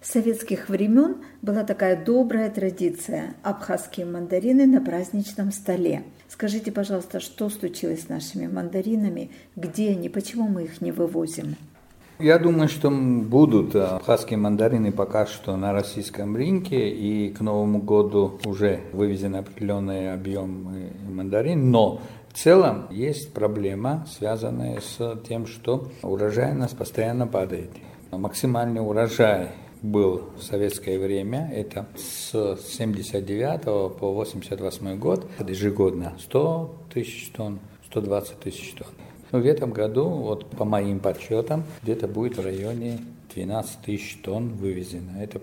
С советских времен была такая добрая традиция – абхазские мандарины на праздничном столе. Скажите, пожалуйста, что случилось с нашими мандаринами, где они, почему мы их не вывозим? Я думаю, что будут абхазские мандарины пока что на российском рынке, и к Новому году уже вывезен определенный объем мандарин, но в целом есть проблема, связанная с тем, что урожайность постоянно падает. Максимальный урожай был в советское время, это с 1979 по 1988 год, ежегодно 100 тысяч тонн, 120 тысяч тонн. Но в этом году, вот по моим подсчетам, где-то будет в районе 12 тысяч тонн вывезено. Это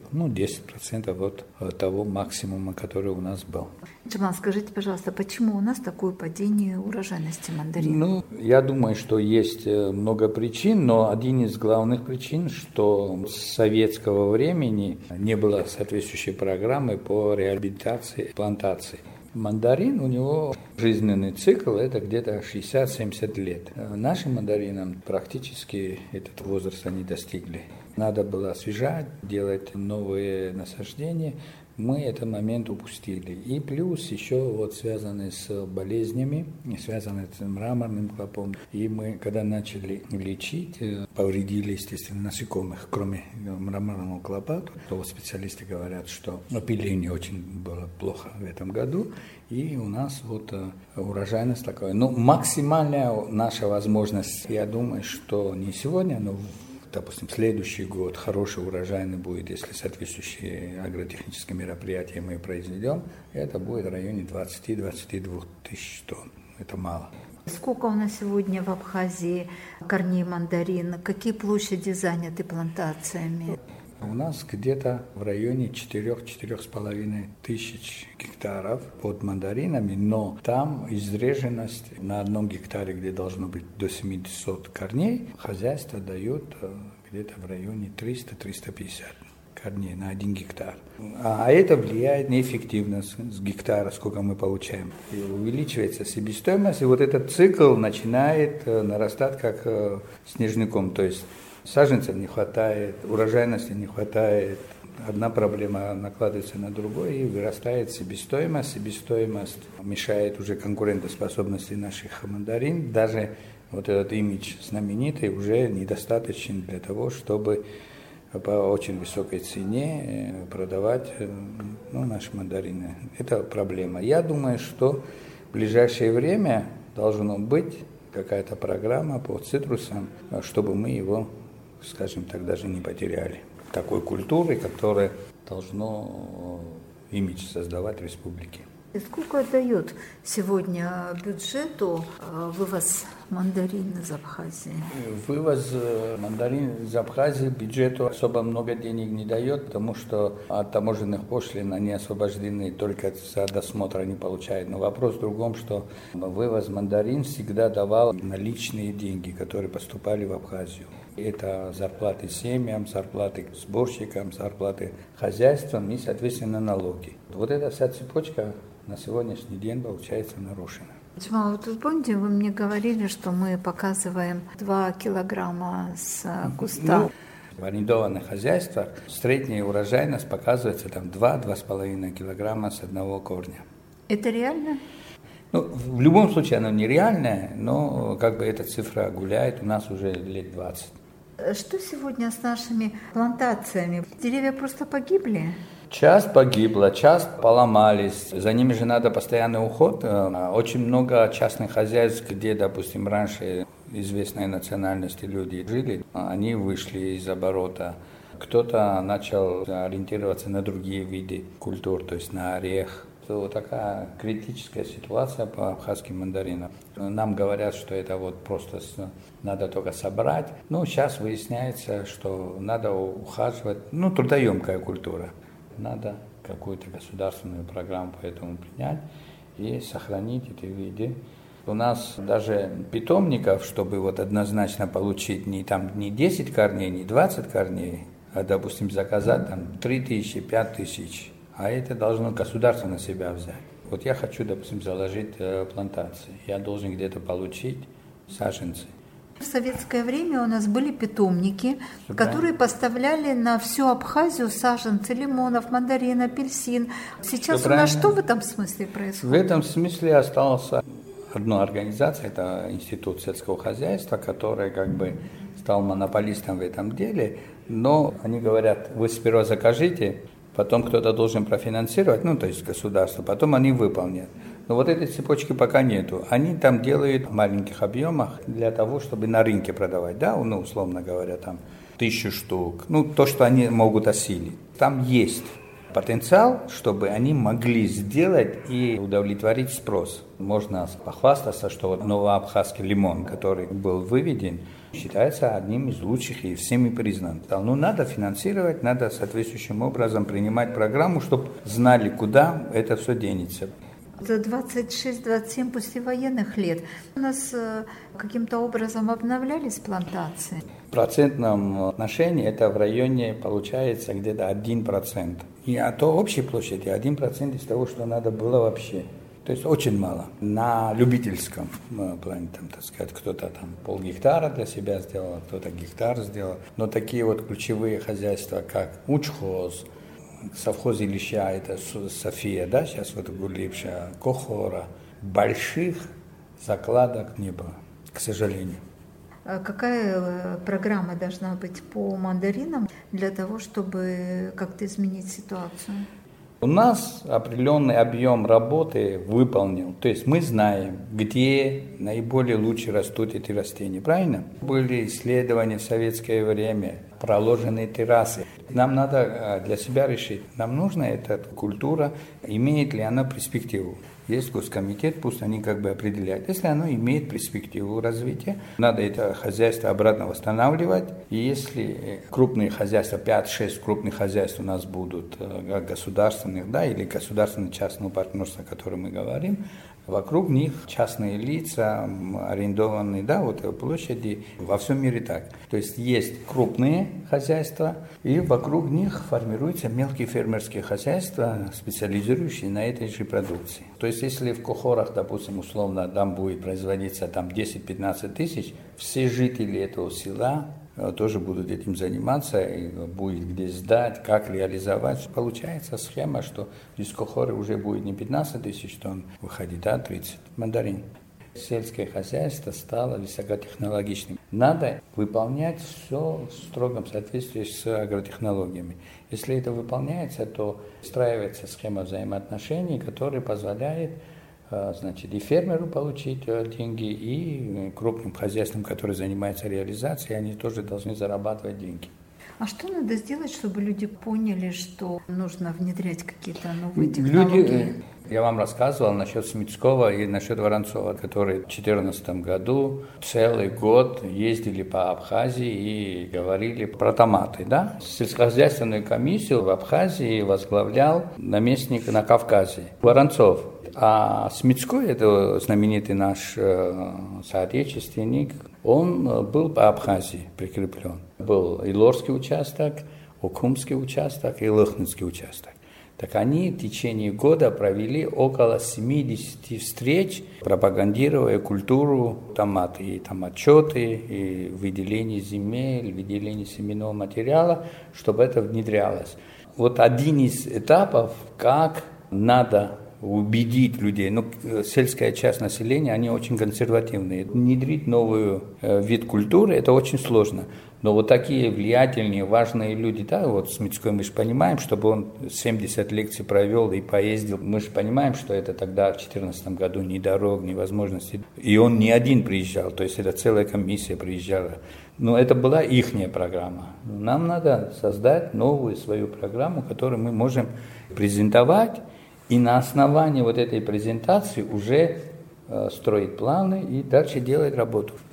10% от того максимума, который у нас был. Джамал, скажите, пожалуйста, почему у нас такое падение урожайности мандаринов? Я думаю, что есть много причин, но один из главных причин, что с советского времени не было соответствующей программы по реабилитации плантаций. Мандарин, у него жизненный цикл это где-то 60-70 лет. Нашим мандаринам практически этот возраст они достигли. Надо было освежать, делать новые насаждения. Мы этот момент упустили. И плюс еще вот связанные с болезнями, связанные с мраморным клопом. И мы, когда начали лечить, повредили, естественно, насекомых, кроме мраморного клопа. То специалисты говорят, что опыление очень было плохо в этом году. И у нас вот урожайность такая. Максимальная наша возможность, я думаю, что не сегодня, но допустим, следующий год хороший урожайный будет, если соответствующие агротехнические мероприятия мы произведем, это будет в районе 20-22 тысяч тонн. Это мало. Сколько у нас сегодня в Абхазии корней мандарин? Какие площади заняты плантациями? У нас где-то в районе 4-4,5 тысяч гектаров под мандаринами, но там изреженность на одном гектаре, где должно быть до 700 корней, хозяйство дает где-то в районе 300-350 корней на 1 гектар. А это влияет на эффективность с гектара, сколько мы получаем. И увеличивается себестоимость, и вот этот цикл начинает нарастать как снежником, то есть саженцев не хватает, урожайности не хватает. Одна проблема накладывается на другую и вырастает себестоимость. Себестоимость мешает уже конкурентоспособности наших мандарин. Даже вот этот имидж знаменитый уже недостаточен для того, чтобы по очень высокой цене продавать наши мандарины. Это проблема. Я думаю, что в ближайшее время должно быть какая-то программа по цитрусам, чтобы мы его, скажем так, даже не потеряли. Такой культуры, которая должно имидж создавать в республике. И сколько дает сегодня бюджету вывоз мандарин из Абхазии? Вывоз мандарин из Абхазии бюджету особо много денег не дает, потому что от таможенных пошлин они освобождены, только за досмотр они получают. Но вопрос в другом, что вывоз мандарин всегда давал наличные деньги, которые поступали в Абхазию. Это зарплаты семьям, зарплаты сборщикам, зарплаты хозяйствам и, соответственно, налоги. Вот эта вся цепочка на сегодняшний день получается нарушена. Джамал, вот вы помните, вы мне говорили, что мы показываем 2 килограмма с куста. В арендованных хозяйствах средняя урожайность показывается там 2-2,5 килограмма с одного корня. Это реально? В любом случае она нереальная, но эта цифра гуляет у нас уже лет 20. Что сегодня с нашими плантациями? Деревья просто погибли? Часть погибла, часть поломались. За ними же надо постоянный уход. Очень много частных хозяйств, где, допустим, раньше известной национальности люди жили, они вышли из оборота. Кто-то начал ориентироваться на другие виды культур, то есть на орех. Вот такая критическая ситуация по абхазским мандаринам. Нам говорят, что это просто надо только собрать. Сейчас выясняется, что надо ухаживать. Трудоемкая культура. Надо какую-то государственную программу по этому принять и сохранить эти виды. У нас даже питомников, чтобы однозначно получить не 10 корней, не 20 корней, а, допустим, заказать 3000, 5000. А это должно государство на себя взять. Вот я хочу, допустим, заложить плантации. Я должен где-то получить саженцы. В советское время у нас были питомники, которые поставляли на всю Абхазию саженцы лимонов, мандарин, апельсин. Сейчас у нас что в этом смысле происходит? В этом смысле осталась одна организация, это Институт сельского хозяйства, который стал монополистом в этом деле, но они говорят, вы сперва закажите, потом кто-то должен профинансировать, то есть государство, потом они выполнят. Но вот этой цепочки пока нету. Они там делают в маленьких объемах для того, чтобы на рынке продавать, условно говоря, 1000 штук. То, что они могут осилить. Там есть потенциал, чтобы они могли сделать и удовлетворить спрос. Можно похвастаться, что новоабхазский лимон, который был выведен, считается одним из лучших и всеми признан. Надо финансировать, надо соответствующим образом принимать программу, чтобы знали, куда это все денется. За 26-27 послевоенных лет у нас каким-то образом обновлялись плантации? В процентном отношении это в районе получается где-то 1%. И от общей площади 1% из того, что надо было вообще. То есть очень мало. На любительском плане, кто-то полгектара для себя сделал, кто-то гектар сделал. Но такие вот ключевые хозяйства, как Учхоз, совхоз Ильича, это София, сейчас Гулипша, Кохора, больших закладок не было, к сожалению. А какая программа должна быть по мандаринам для того, чтобы как-то изменить ситуацию? У нас определенный объем работы выполнен. То есть мы знаем, где наиболее лучше растут эти растения. Правильно? Были исследования в советское время, проложенные террасы. Нам надо для себя решить, нам нужна эта культура, имеет ли она перспективу. Есть госкомитет, пусть они определяют. Если оно имеет перспективу развития, надо это хозяйство обратно восстанавливать. И если крупные хозяйства, 5-6 крупных хозяйств у нас будут, государственных, или государственно-частного партнерства, о котором мы говорим, вокруг них частные лица, арендованные, площади, во всем мире так. То есть крупные хозяйства, и вокруг них формируются мелкие фермерские хозяйства, специализирующие на этой же продукции. То есть если в Кохорах, допустим, условно, там будет производиться 10-15 тысяч, все жители этого села тоже будут этим заниматься, и будет где сдать, как реализовать. Получается схема, что из Кохоры уже будет не 15 тысяч тонн выходить, 30 мандарин. Сельское хозяйство стало высокотехнологичным. Надо выполнять все в строгом соответствии с агротехнологиями. Если это выполняется, то встраивается схема взаимоотношений, которая позволяет и фермеру получить деньги, и крупным хозяйствам, которые занимаются реализацией, они тоже должны зарабатывать деньги. А что надо сделать, чтобы люди поняли, что нужно внедрять какие-то новые технологии? Я вам рассказывал насчет Смитского и насчет Воронцова, которые в 2014 году целый год ездили по Абхазии и говорили про томаты. Сельскохозяйственную комиссию в Абхазии возглавлял наместник на Кавказе Воронцов. А Смитской, это знаменитый наш соотечественник, он был по Абхазии прикреплен. Был Илорский участок, Окумский участок и Лыхнинский участок. Так они в течение года провели около 70 встреч, пропагандируя культуру томата, и томатчеты, и выделение земель, выделение семенного материала, чтобы это внедрялось. Вот один из этапов, как надо убедить людей. Сельская часть населения, они очень консервативные. Внедрить новый вид культуры – это очень сложно. Но вот такие влиятельные, важные люди, Смитской, мы же понимаем, чтобы он 70 лекций провел и поездил, мы же понимаем, что это тогда в 2014 году ни дорог, ни возможностей. И он не один приезжал, то есть это целая комиссия приезжала. Но это была ихняя программа. Нам надо создать новую свою программу, которую мы можем презентовать, и на основании вот этой презентации уже строить планы и дальше делать работу.